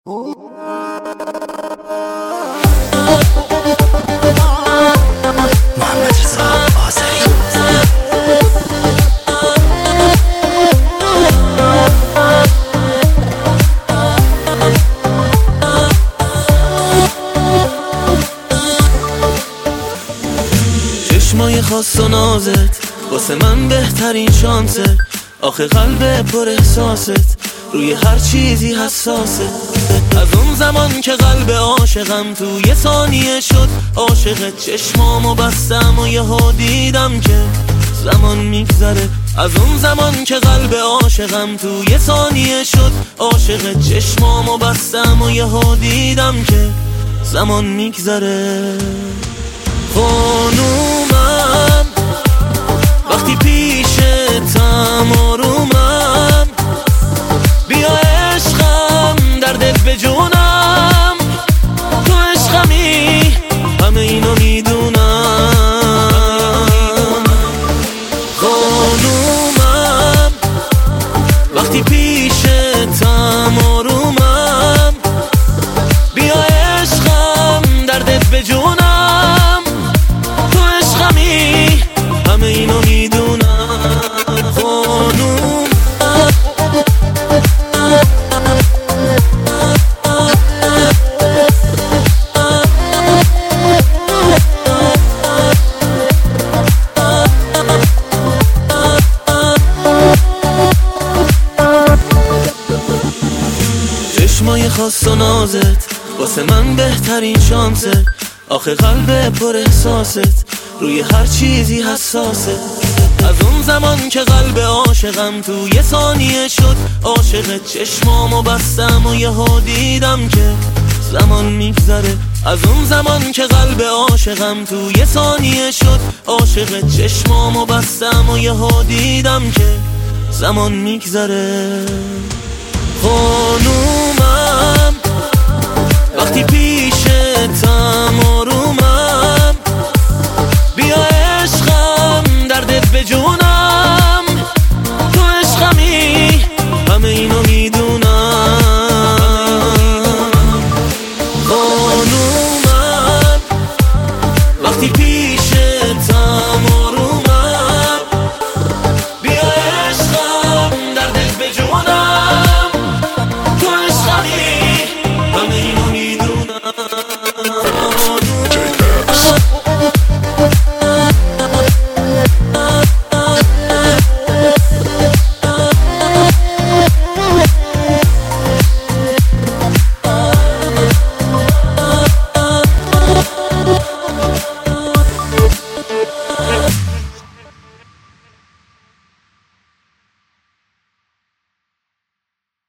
چشمای خاص و نازت واسه من بهترین شانسه. آخه قلب پر احساست روی هر چیزی حساسه. از اون زمان که قلب عاشقم تو یه ثانیه شد عاشق، چشمامو بستم و یهو دیدم که زمان میگذره. از اون زمان که قلب عاشقم تو یه ثانیه شد عاشق، چشمامو بستم و یهو دیدم که زمان میگذره. خانومم وقتی پیشتم آرومم، بیا عشقم در دل بجونم، تو عشقمی همه اینو میدونم. خانومم وقتی پیشتم آرومم، بیا عشقم در دل بجونم، تو عشقمی همه اینو میدونم. خانوم چشمای خاص و نازت واسه من بهترین شانسه. آخه قلب پر احساست روی هر چیزی حساسه. از اون زمان که قلب عاشقم تو یه ثانیه شد عاشق، چشمامو بستم و یهو دیدم که زمان میگذره. از اون زمان که قلب عاشقم تو یه ثانیه شد عاشق، چشمامو بستم و یهو دیدم که زمان میگذره.